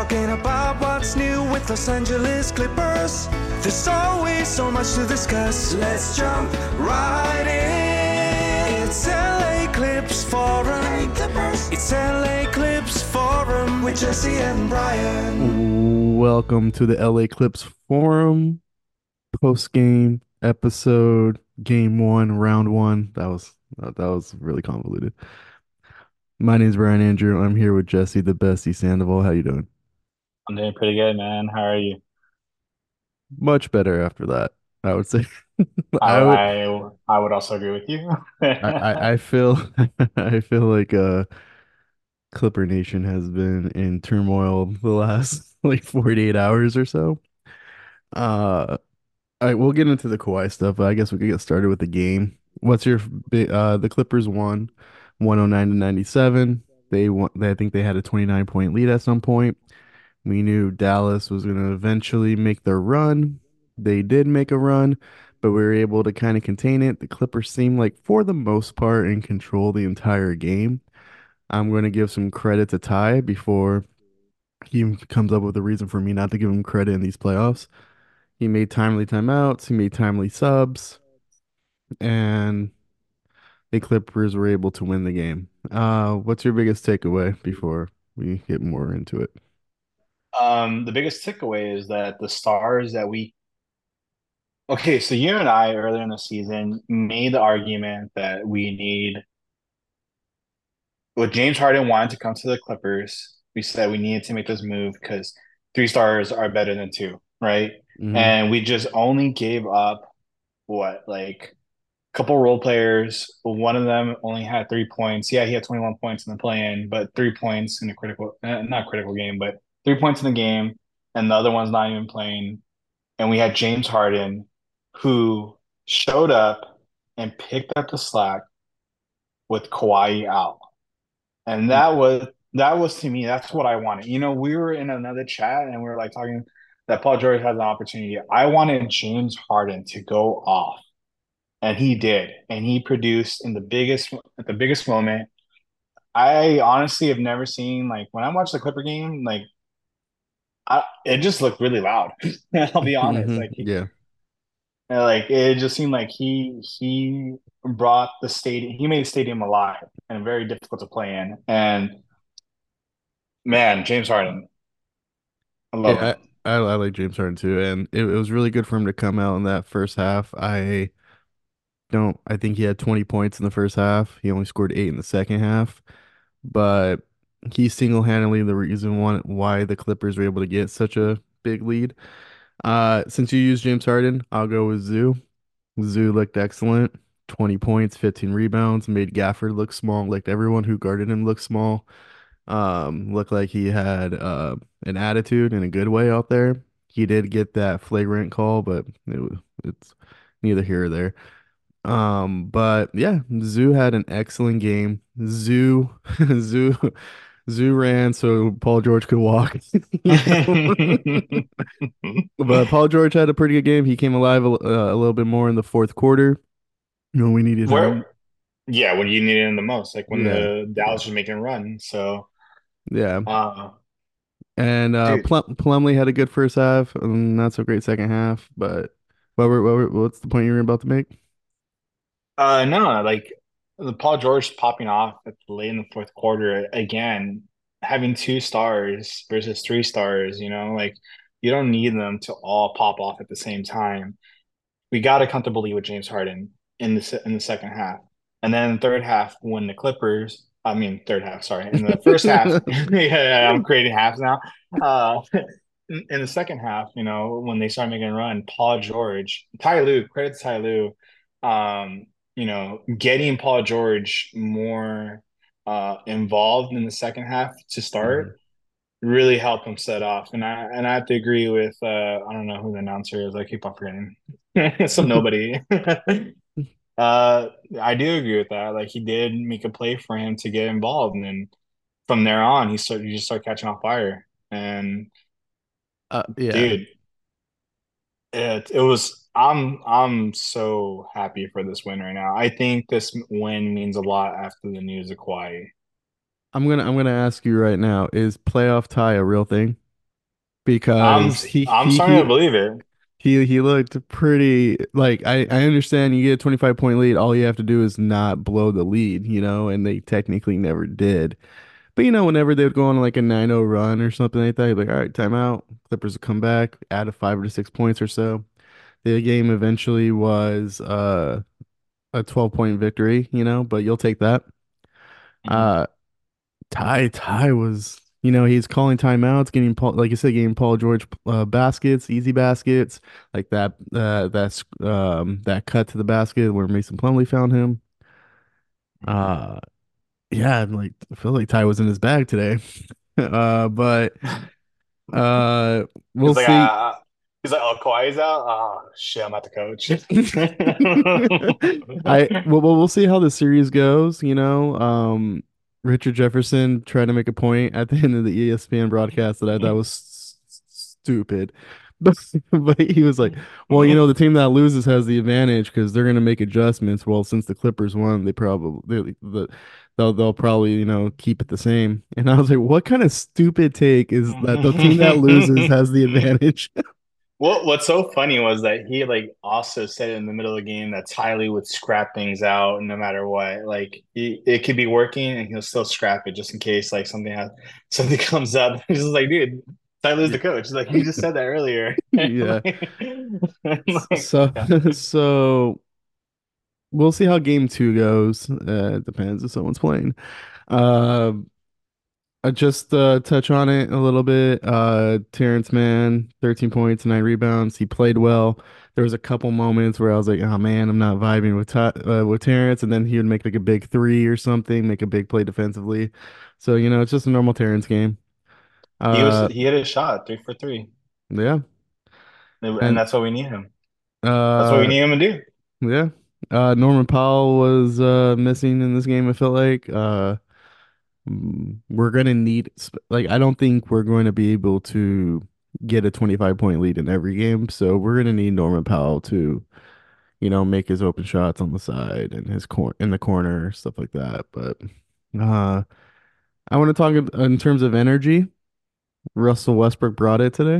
talking about what's new with Los Angeles Clippers. There's always so much to discuss. Let's jump right in. It's LA Clips Forum. It's LA Clips Forum with Jesse and Brian. Welcome to the LA Clips Forum post game episode, game one, round one. That was really convoluted. My name is Brian Andrew. I'm here with Jesse, the bestie Sandoval. How you doing? I'm doing pretty good, man. How are you? Much better after that, I would say. I I would. I would also agree with you. I feel. I feel like Clipper Nation has been in turmoil the last like 48 hours or so. Uh, All right, we'll get into the Kawhi stuff, but I guess we could get started with the game. What's your the Clippers won 109 to 97. They won, I think they had a 29-point lead at some point. We knew Dallas was going to eventually make their run. They did make a run, but we were able to kind of contain it. The Clippers seemed like for the most part in control the entire game. I'm going to give some credit to Ty before he comes up with a reason for me not to give him credit in these playoffs. He made timely timeouts, he made timely subs, and the Clippers were able to win the game. What's your biggest takeaway before we get more into it? The biggest takeaway is that the stars that we okay, so you and I earlier in the season made the argument that we need well, James Harden wanted to come to the Clippers. We said we needed to make this move because three stars are better than two, right? Hmm. And we just only gave up what, like couple role players. One of them only had 3 points. Yeah, he had 21 points in the play-in, but 3 points in a critical, not critical game, but 3 points in the game, and the other one's not even playing. And we had James Harden, who showed up and picked up the slack with Kawhi out, and that was to me, that's what I wanted. We were in another chat and we were like talking that Paul George has an opportunity. I wanted James Harden to go off. And he did, and he produced in the biggest moment. I honestly have never seen like when I watched the Clipper game, like it just looked really loud. I'll be honest, Hmm. Yeah. like it just seemed like he brought the stadium, he made the stadium alive and very difficult to play in. And man, James Harden, I love Yeah, him. I like James Harden too, and it was really good for him to come out in that first half. I think he had 20 points in the first half. He only scored 8 in the second half, but he's single-handedly the reason why the Clippers were able to get such a big lead. Since you used James Harden, I'll go with Zoo. Zoo looked excellent. 20 points, 15 rebounds, made Gafford look small, like everyone who guarded him looked small. Looked like he had an attitude in a good way out there. He did get that flagrant call, but it's neither here or there. But yeah, Zoo had an excellent game. Zoo Zoo ran so Paul George could walk. You know? But Paul George had a pretty good game. He came alive a little bit more in the fourth quarter. We needed him. Where, yeah, when you needed him the most, like when Yeah, the yeah, Dallas was making a run. So, yeah. uh, And dude, Plumlee had a good first half, and not so great second half. But what's the point you were about to make? no, like the Paul George popping off at late in the fourth quarter again, having two stars versus three stars, like you don't need them to all pop off at the same time. We got to comfortably with James Harden in the second half, and then the third half when the Clippers, I mean third half, sorry, in the first half, yeah, I'm creating halves now. In the second half, when they start making a run, Paul George, Ty Lue, credit to Ty Lue, getting Paul George more involved in the second half to Mhm. start really helped him set off. And I have to agree with I don't know who the announcer is. I keep on forgetting. Some nobody. uh, I do agree with that. Like he did make a play for him to get involved, and then from there on, he just started catching on fire. And Yeah. dude, it was I'm so happy for this win right now. I think this win means a lot after the news of Kawhi. I'm gonna ask you right now, is playoff tie a real thing? I'm because I'm starting to believe it. he looked pretty like I understand you get a 25-point lead, all you have to do is not blow the lead, and they technically never did. But whenever they would go on like a 9-0 run or something like that, you'd be like, all right, timeout. Clippers would come back, add a 5 or 6 points or so. The game eventually was a 12-point victory, but you'll take that. Mhm. Uh Ty was, he's calling timeouts, getting Paul, like you said, getting Paul George baskets, easy baskets, like that cut to the basket where Mason Plumlee found him. Uh yeah, and like I feel like Ty was in his bag today. But uh we'll He's like, see. oh, Kawhi's out. Oh shit, I'm at the coach. We'll see how the series goes, Richard Jefferson tried to make a point at the end of the ESPN broadcast that I thought was stupid. But he was like, well, the team that loses has the advantage because they're going to make adjustments. Well, since the Clippers won, they'll probably, keep it the same. And I was like, what kind of stupid take is that the team that loses has the advantage? What's so funny was that he like also said in the middle of the game that Tylee would scrap things out no matter what. Like it could be working and he'll still scrap it just in case like something comes up. He's just like, dude, Tyler's the Yeah. coach. Like you just said that earlier. Yeah. Like, So yeah. so we'll see how game two goes. It depends if someone's playing. Uh, I just touch on it a little bit. Terrence Mann, 13 points, 9 rebounds. He played well. There was a couple moments where I was like, "Oh man, I'm not vibing with Terrence," and then he would make like a big three or something, make a big play defensively. So it's just a normal Terrence game. Uh, He hit his shot 3 for 3. yeah, And and that's what we need him. That's what we uh, need him to do. yeah. Norman Powell was missing in this game. I felt like we're gonna need like I don't think we're going to be able to get a 25-point lead in every game. So we're gonna need Norman Powell to, make his open shots on the side and his in the corner, stuff like that. But uh I want to talk in terms of energy. Russell Westbrook brought it today.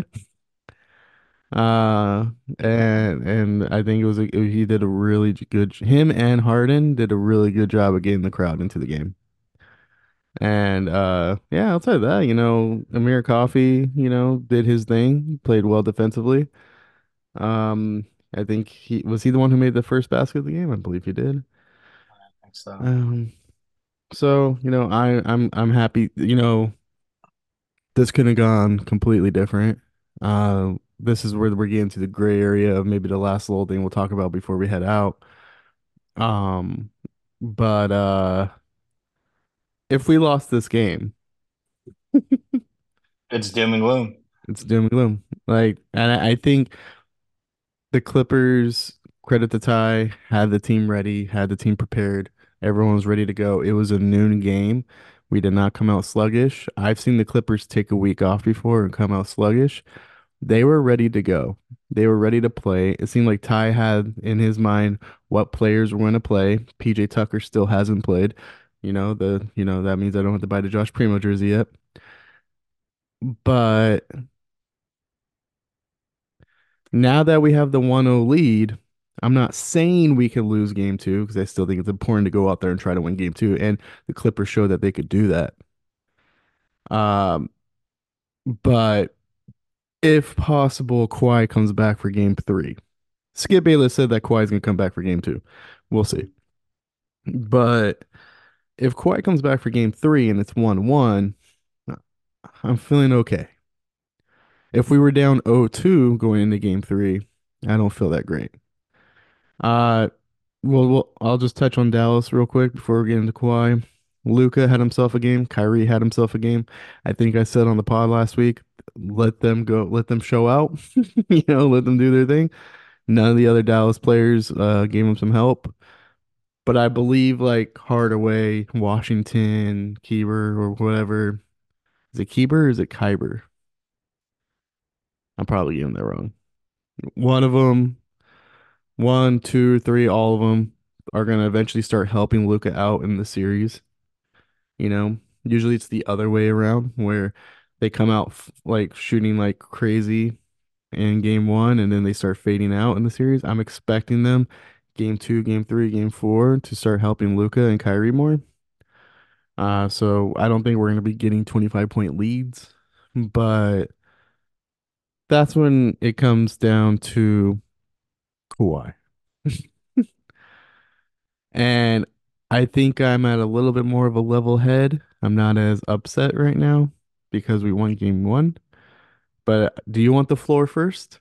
Uh and I think he did a really good him and Harden did a really good job of getting the crowd into the game. And yeah, outside of that, Amir Coffey, did his thing, played well defensively. Um I think he the one who made the first basket of the game? I believe he did. So Um so, I'm happy, this could have gone completely different. This is where we're getting to the gray area of maybe the last little thing we'll talk about before we head out. Um but if we lost this game, it's doom and gloom. it's doom and gloom. Like, and I think the Clippers, credit to Ty, had the team ready, had the team prepared. Everyone was ready to go. It was a noon game. We did not come out sluggish. I've seen the Clippers take a week off before and come out sluggish. They were ready to go. They were ready to play. It seemed like Ty had in his mind what players were going to play. PJ Tucker still hasn't played. That means I don't have to buy the Josh Primo jersey yet. But now that we have the 1-0 lead, I'm not saying we can lose game two because I still think it's important to go out there and try to win game two. And the Clippers showed that they could do that. Um, but if possible, Kawhi comes back for game three. Skip Bayless said that Kawhi's gonna come back for game two. We'll see. But if Kawhi comes back for game three and it's 1-1, I'm feeling okay. If we were down 0-2 going into game three, I don't feel that great. Uh, I'll just touch on Dallas real quick before we get into Kawhi. Luka had himself a game. Kyrie had himself a game. I think I said on the pod last week, let them go, let them show out, let them do their thing. None of the other Dallas players gave him some help, but I believe like Hardaway, Washington, Keeber, or whatever. Is it Keeber or is it Kyber? I'm probably getting that wrong. One of them, one, two, three, all of them are going to eventually start helping Luca out in the series. Usually it's the other way around where they come out like shooting like crazy in game one, and then they start fading out in the series. I'm expecting them game two, game three, game four to start helping Luca and Kyrie more. So I don't think we're going to be getting 25-point leads, but that's when it comes down to Kawhi. And I think I'm at a little bit more of a level head. I'm not as upset right now because we won game one. But do you want the floor first?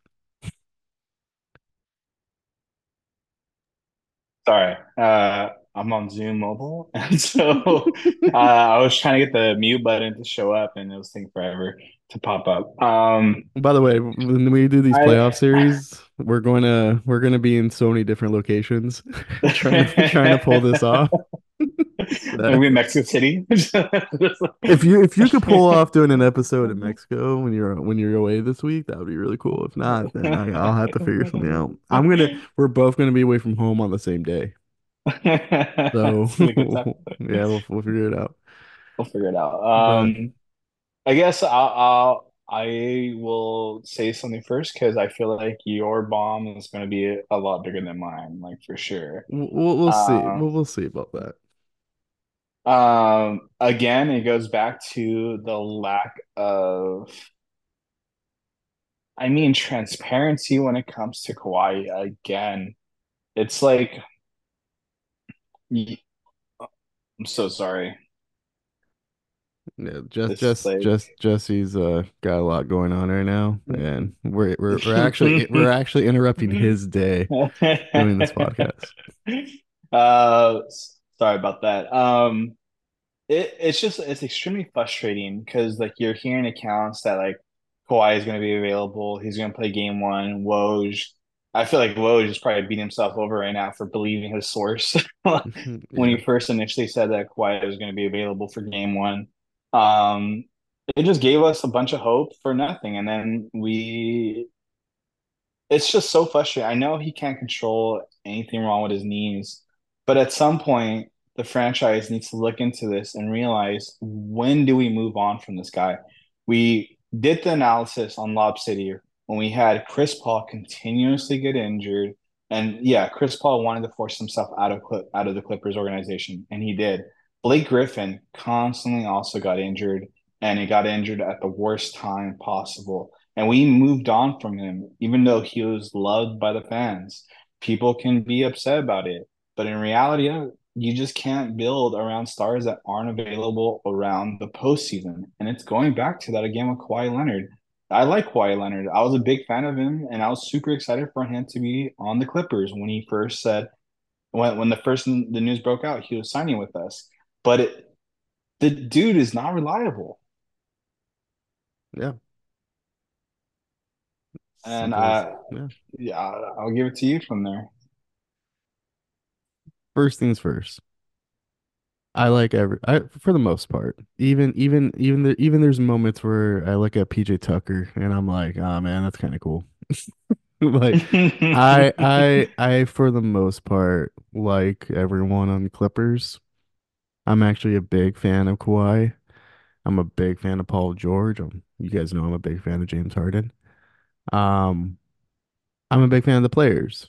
Sorry, I'm on Zoom mobile, and so I was trying to get the mute button to show up, and it was taking forever to pop up. By the way, when we do these I playoff series, we're gonna be in so many different locations trying to pull this off. That maybe Mexico City. if you could pull off doing an episode in Mexico when you're away this week, that would be really cool. If not, then I'll have to figure something out. We're both gonna be away from home on the same day, so It's gonna be a good time. yeah, we'll figure it out. We'll figure it out. But I guess I will say something first because I feel like your bomb is going to be a lot bigger than mine, like for sure. we'll see. Um, We'll see about that. Again, it goes back to the lack of, I mean, transparency when it comes to Kawhi. Again, it's like, y- I'm so sorry. Yeah, This like, Jesse's got a lot going on right now, and we're actually interrupting his day doing this podcast. uh, sorry about that. It's extremely frustrating because like you're hearing accounts that like Kawhi is going to be available. He's going to play game one. Woj, I feel like Woj is probably beating himself over right now for believing his source when Yeah. he first initially said that Kawhi was going to be available for game one. Um, it just gave us a bunch of hope for nothing, and then it's just so frustrating. I know he can't control anything wrong with his knees, but at some point, the franchise needs to look into this and realize when do we move on from this guy? We did the analysis on Lob City when we had Chris Paul continuously get injured. And yeah, Chris Paul wanted to force himself out of the Clippers organization, and he did. Blake Griffin constantly also got injured, and he got injured at the worst time possible. And we moved on from him, even though he was loved by the fans. People can be upset about it, but in reality, you just can't build around stars that aren't available around the postseason. And it's going back to that again with Kawhi Leonard. I like Kawhi Leonard. I was a big fan of him, and I was super excited for him to be on the Clippers when he first said when the news broke out, he was signing with us. But the dude is not reliable, Yeah. and Simple as yeah. yeah, I'll give it to you from there. First things first. For the most part. Even there's moments where I look at PJ Tucker and I'm like, oh man, that's kind of cool. Like I for the most part like everyone on the Clippers. I'm actually a big fan of Kawhi. I'm a big fan of Paul George. You guys know I'm a big fan of James Harden. Um, I'm a big fan of the players,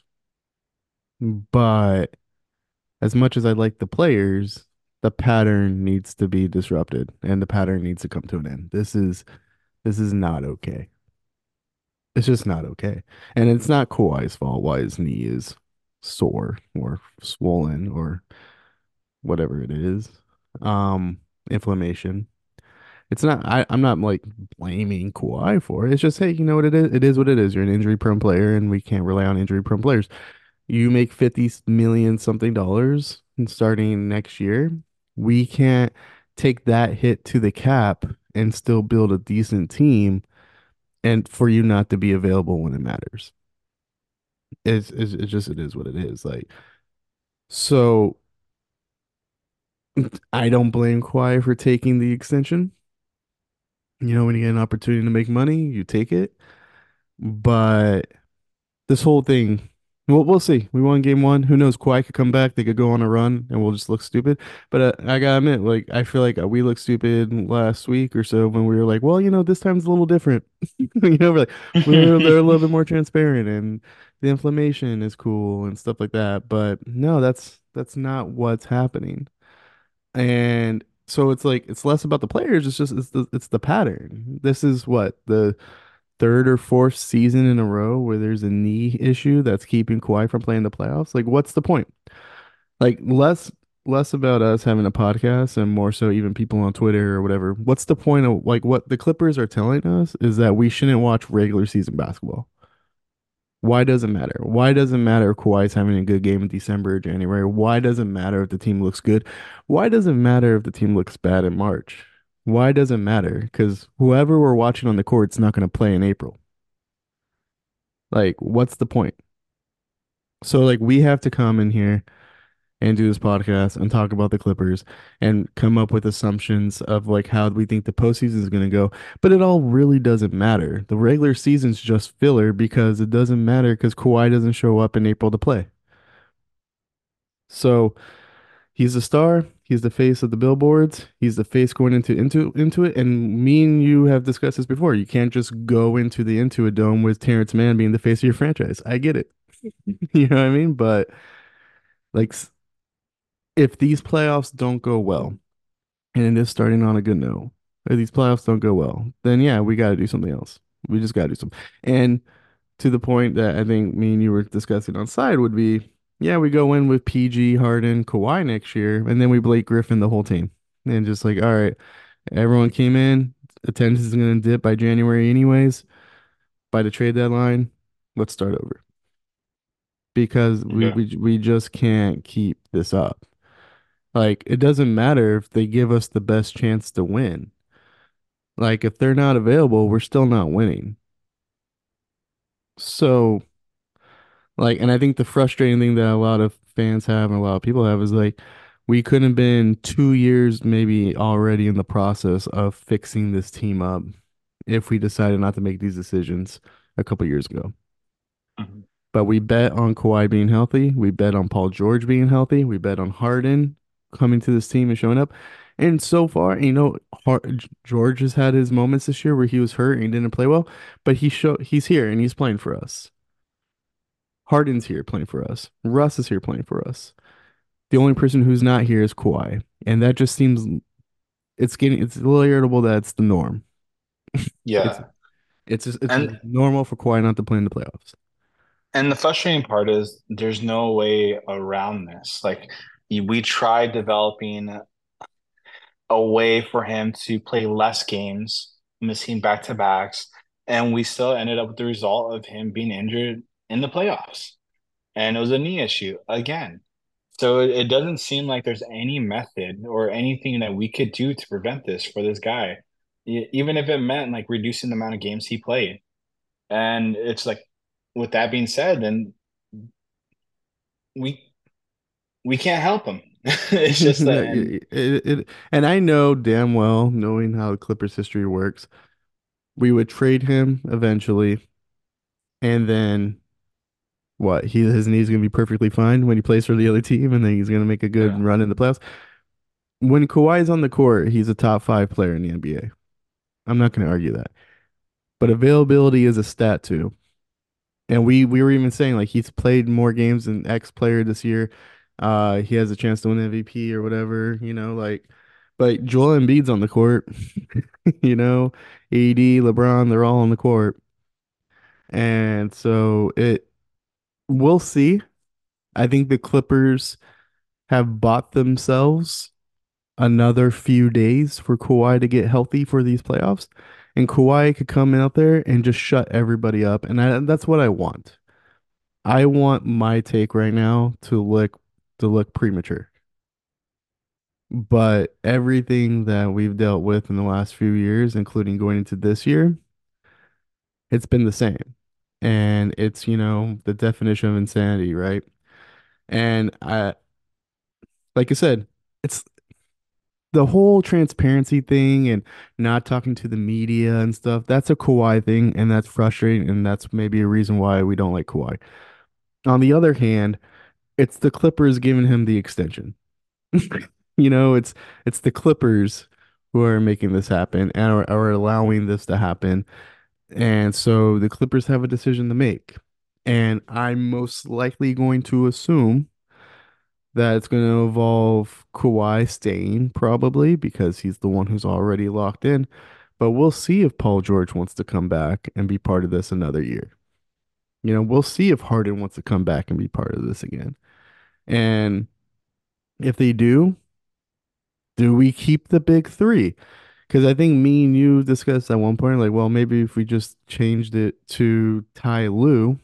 but as much as I like the players, the pattern needs to be disrupted and the pattern needs to come to an end. This is not okay. It's just not okay. And it's not Kawhi's fault why his knee is sore or swollen or whatever it is. Um, inflammation. It's not I'm not like blaming Kawhi for it. It's just, hey, you know what it is? It is what it is. You're an injury prone player and we can't rely on injury prone players. You make 50 million something dollars and starting next year. We can't take that hit to the cap and still build a decent team and for you not to be available when it matters. It's just it is what it is. Like so I don't blame Kawhi for taking the extension. When you get an opportunity to make money, you take it. But this whole thing We'll see. We won game one. Who knows? Kawhi could come back. They could go on a run, and we'll just look stupid. But I gotta admit, like I feel like we looked stupid last week or so when we were like, well, this time's a little different. We're like they're a little bit more transparent, and the inflammation is cool and stuff like that. But no, that's not what's happening. And so it's like it's less about the players. It's just it's the pattern. This is what the third or fourth season in a row where there's a knee issue that's keeping Kawhi from playing the playoffs. Like, what's the point? Like, less about us having a podcast and more so even people on Twitter or whatever. What's the point of like what the Clippers are telling us is that we shouldn't watch regular season basketball. Why does it matter? Why does it matter if Kawhi's having a good game in December or January? Why does it matter if the team looks good? Why does it matter if the team looks bad in March? Why does it matter? Because whoever we're watching on the court's not going to play in April. Like, what's the point? So, like, we have to come in here and do this podcast and talk about the Clippers and come up with assumptions of like how we think the postseason is going to go. But it all really doesn't matter. The regular season's just filler because it doesn't matter because Kawhi doesn't show up in April to play. So he's the star. He's the face of the billboards. He's the face going into it. And me and you have discussed this before. You can't just go into the Intuit Dome with Terrence Mann being the face of your franchise. I get it. You know what I mean? But like, if these playoffs don't go well, and it is starting on a good note, if these playoffs don't go well, then yeah, we got to do something else. We just got to do something. And to the point that I think me and you were discussing on side would be, yeah, we go in with PG, Harden, Kawhi next year, and then we Blake Griffin the whole team, and just like, all right, everyone came in, attendance is going to dip by January anyways. By the trade deadline, let's start over because we Yeah. we we just can't keep this up. Like, it doesn't matter if they give us the best chance to win. Like, if they're not available, we're still not winning. So, like, and I think the frustrating thing that a lot of fans have and a lot of people have is like, we could have been 2 years maybe already in the process of fixing this team up if we decided not to make these decisions a couple years ago. Mhm. But we bet on Kawhi being healthy. We bet on Paul George being healthy. We bet on Harden coming to this team and showing up. And so far, George has had his moments this year where he was hurt and didn't play well, but he's here and he's playing for us. Harden's here playing for us. Russ is here playing for us. The only person who's not here is Kawhi, and that just seems it's a little irritable that it's the norm. It's Yeah. it's just And normal for Kawhi not to play in the playoffs. and the frustrating part is there's no way around this. Like we tried developing a way for him to play less games, missing back-to-backs, and we still ended up with the result of him being injured in the playoffs. And it was a knee issue again. So it doesn't seem like there's any method or anything that we could do to prevent this for this guy, even if it meant like reducing the amount of games he played. And it's like, with that being said, then we we can't help him. It's just that, and And I know damn well, knowing how the Clippers history works, we would trade him eventually, and then what? His knee's gonna be perfectly fine when he plays for the other team, and then he's gonna make a good yeah, run in the playoffs. When Kawhi's on the court, he's a top five player in the NBA. I'm not gonna argue that. But availability is a stat too. And we were even saying like he's played more games than X player this year. He has a chance to win MVP or whatever, like but Joel Embiid's on the court, AD, LeBron, they're all on the court. And so we'll see. I think the Clippers have bought themselves another few days for Kawhi to get healthy for these playoffs. And Kawhi could come out there and just shut everybody up. And that's what I want. I want my take right now to look premature. But everything that we've dealt with in the last few years, including going into this year, it's been the same. And it's, the definition of insanity, right? And like I said, it's the whole transparency thing and not talking to the media and stuff. That's a Kawhi thing, and that's frustrating, and that's maybe a reason why we don't like Kawhi. On the other hand, it's the Clippers giving him the extension. It's the Clippers who are making this happen and are allowing this to happen. And so the Clippers have a decision to make. And I'm most likely going to assume that it's going to involve Kawhi staying, probably because he's the one who's already locked in. But we'll see if Paul George wants to come back and be part of this another year. We'll see if Harden wants to come back and be part of this again. And if they do we keep the big three? Because I think me and you discussed at one point, like, well, maybe if we just changed it to Ty Lue,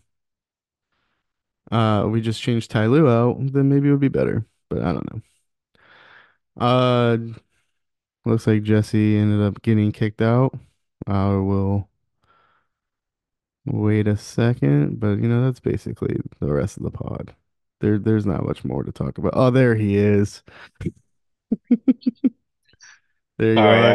we just changed Ty Lue out, then maybe it would be better. But I don't know. Uh, Looks like Jesse ended up getting kicked out. I will wait a second, but that's basically the rest of the pod. There's not much more to talk about. Oh, there he is. There you Sorry, are.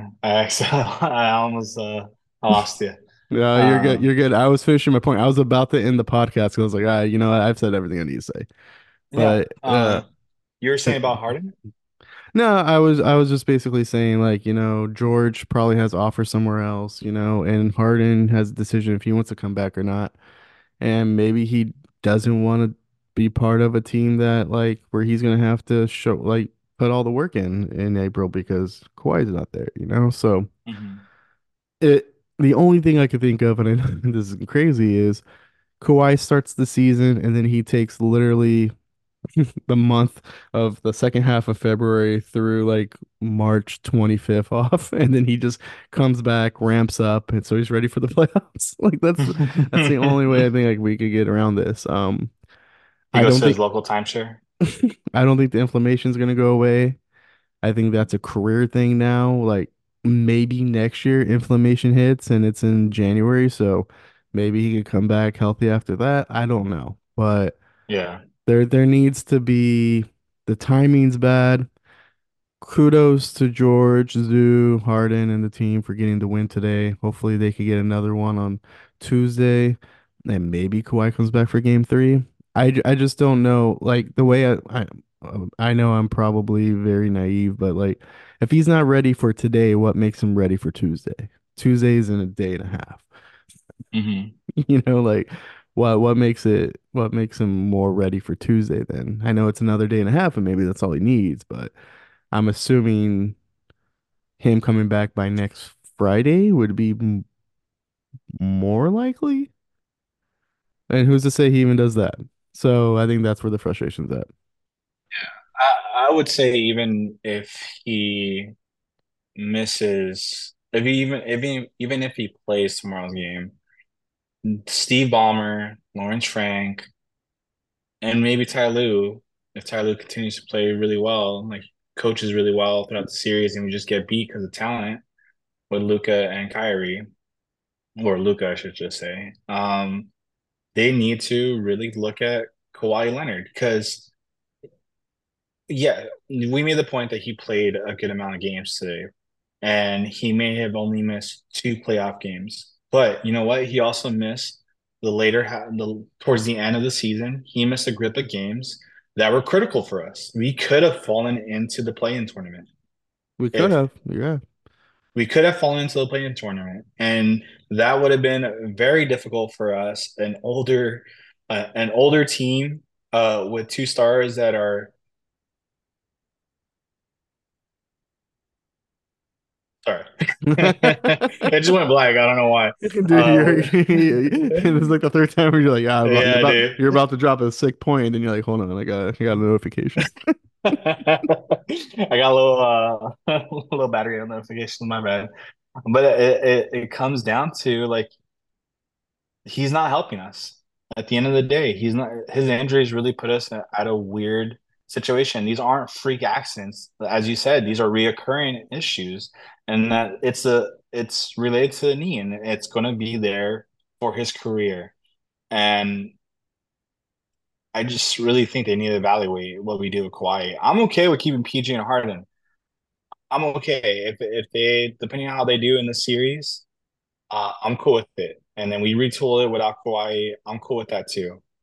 I almost I lost you. No, you're good. Um, You're good. I was finishing my point. I was about to end the podcast because I was like, you know what? I've said everything I need to say. yeah. But You were saying about Harden? no, I was just basically saying like, George probably has offers somewhere else, and Harden has a decision if he wants to come back or not. And maybe he doesn't want to be part of a team that like where he's gonna have to show like put all the work in April because Kawhi's not there. So Hmm. the only thing I could think of, and I know this is crazy, is Kawhi starts the season and then he takes literally the month of the second half of February through like March 25th off, and then he just comes back, ramps up, and so he's ready for the playoffs. Like that's the only way I think like we could get around this. He I goes don't to his think local timeshare. I don't think the inflammation's gonna go away. I think that's a career thing now. Like maybe next year inflammation hits and it's in January, so maybe he could come back healthy after that. I don't know, but Yeah. there needs to be the timing's bad. Kudos to George, Zoo, Harden, and the team for getting the win today. Hopefully they could get another one on Tuesday, and maybe Kawhi comes back for game three. I just don't know. Like the way I know I'm probably very naive, but like if he's not ready for today, what makes him ready for Tuesday? Tuesday's in a day and a half. Hmm. Like what makes him more ready for Tuesday then? I know it's another day and a half and maybe that's all he needs, but I'm assuming him coming back by next Friday would be more likely. And who's to say he even does that? So I think that's where the frustration's at. I would say even if he misses, even if he plays tomorrow's game, Steve Ballmer, Lawrence Frank, and maybe Ty Lue, if Ty Lue continues to play really well, like coaches really well throughout the series, and we just get beat because of talent with Luca and Kyrie, or Luca, I should just say. They need to really look at Kawhi Leonard because, yeah, we made the point that he played a good amount of games today, and he may have only missed two playoff games. But you know what? He also missed towards the end of the season. He missed a grip of games that were critical for us. We could have fallen into the play-in tournament We could if have, yeah. we could have fallen into the play-in tournament, and that would have been very difficult for us, an older team with two stars that are sorry. It just went black. I don't know why. Dude, Uh, it's like the third time where you're like, you're yeah, about dude. you're about to drop a sick point, and then you're like, hold on, I got a notification. I got a little a little battery on notification. My bad. But it comes down to like he's not helping us. At the end of the day, he's not. His injuries really put us at a weird situation. These aren't freak accidents, as you said. These are reoccurring issues, and that it's related to the knee, and it's going to be there for his career. And I just really think they need to evaluate what we do with Kawhi. I'm okay with keeping PG and Harden. I'm okay if they depending on how they do in the series. I'm cool with it. And then we retool it without Kawhi. I'm cool with that too.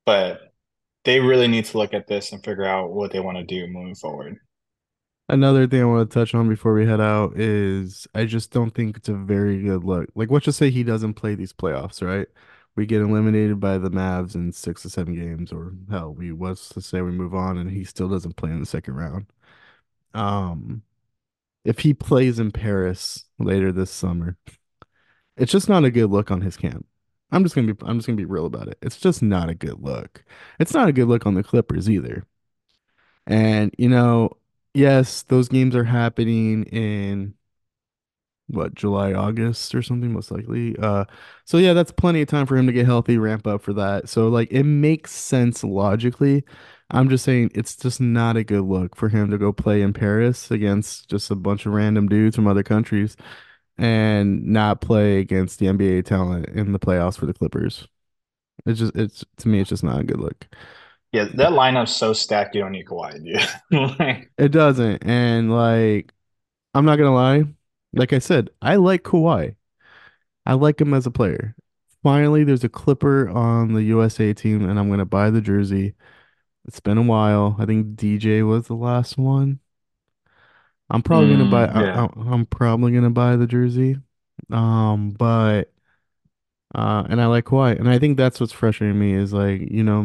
but they really need to look at this and figure out what they want to do moving forward. Another thing I want to touch on before we head out is I just don't think it's a very good look. Like, let's just say he doesn't play these playoffs, right? We get eliminated by the Mavs in 6 to 7 games, or hell, we was to say we move on and he still doesn't play in the second round. Um, if he plays in Paris later this summer, it's just not a good look on his camp. I'm just gonna be real about it. It's just not a good look. It's not a good look on the Clippers either. And yes, those games are happening in what, July, August or something, most likely. So yeah, that's plenty of time for him to get healthy, ramp up for that. So like it makes sense logically. I'm just saying it's just not a good look for him to go play in Paris against just a bunch of random dudes from other countries and not play against the NBA talent in the playoffs for the Clippers. It's to me, it's just not a good look. Yeah, that lineup's so stacked. You don't need Kawhi, dude. Like, It doesn't. And like, I'm not gonna lie. Like I said, I like Kawhi. I like him as a player. Finally, there's a Clipper on the USA team, and I'm gonna buy the jersey. It's been a while. I think DJ was the last one. I'm probably gonna buy. yeah, I'm probably gonna buy the jersey. But and I like Kawhi, and I think that's what's frustrating me is like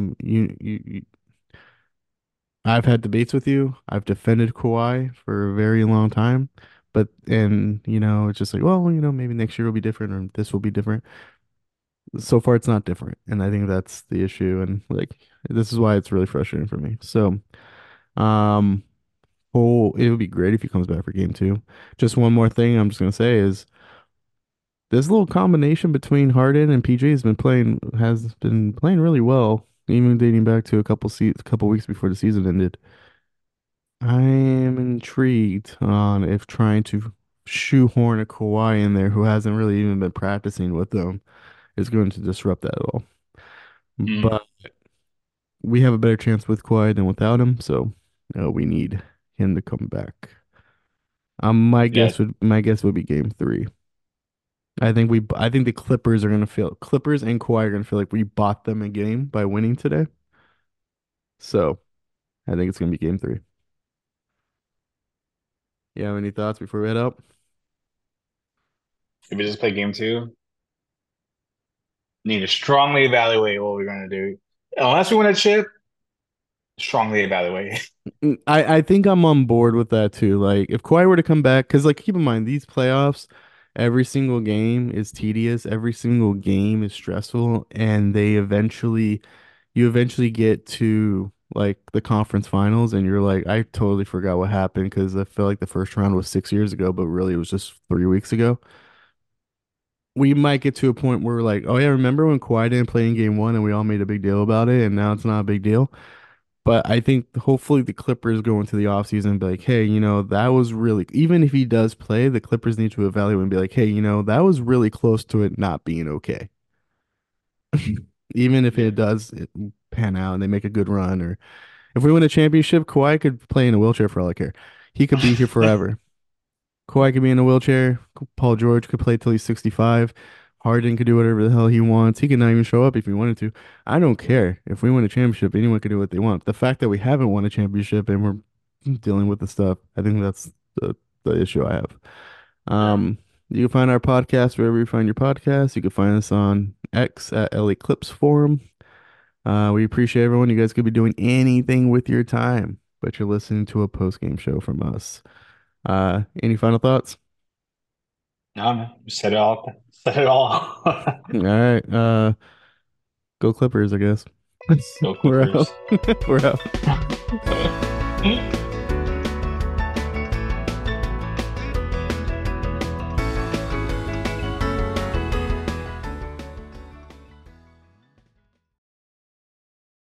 I've had debates with you. I've defended Kawhi for a very long time, but and it's just like, well, maybe next year will be different or this will be different. So far it's not different, and I think that's the issue, and like this is why it's really frustrating for me. So, um, oh, it would be great if he comes back for game two. Just one more thing I'm just gonna say is this little combination between Harden and PG has been playing really well, even dating back to a couple weeks before the season ended. I am intrigued on if trying to shoehorn a Kawhi in there who hasn't really even been practicing with them is going to disrupt that at all. mm, But we have a better chance with Kawhi than without him, so we need him to come back. yeah. My guess would be game three. I think the Clippers and Kawhi are gonna feel like we bought them a game by winning today. So I think it's gonna be game three. You have any thoughts before we head out? If we just play game two, need to strongly evaluate what we're gonna do. Unless we win a chip, strongly evaluate. I think I'm on board with that too. Like if Kawhi were to come back, because like keep in mind these playoffs, every single game is tedious, every single game is stressful, and you eventually get to like the conference finals, and you're like, I totally forgot what happened because I feel like the first round was 6 years ago, but really it was just 3 weeks ago. We might get to a point where we're like, oh yeah, remember when Kawhi didn't play in game one and we all made a big deal about it, and now it's not a big deal. But I think hopefully the Clippers go into the offseason and be like, hey, that was really, even if he does play, the Clippers need to evaluate and be like, hey, that was really close to it not being okay. Even if Yeah. it does pan out and they make a good run, or if we win a championship, Kawhi could play in a wheelchair for all I care. He could be here forever. Kawhi could be in a wheelchair. Paul George could play till he's 65. Harden could do whatever the hell he wants. He could not even show up if he wanted to. I don't care. If we win a championship, anyone can do what they want. The fact that we haven't won a championship and we're dealing with the stuff, I think that's the issue I have. Yeah. You can find our podcast wherever you find your podcast. You can find us on X at LA Clips Forum. We appreciate everyone. You guys could be doing anything with your time, but you're listening to a post game show from us. Any final thoughts? No, man. Said it all. Said it all. All right. Go Clippers, I guess. Go We're out. Clippers. We're out.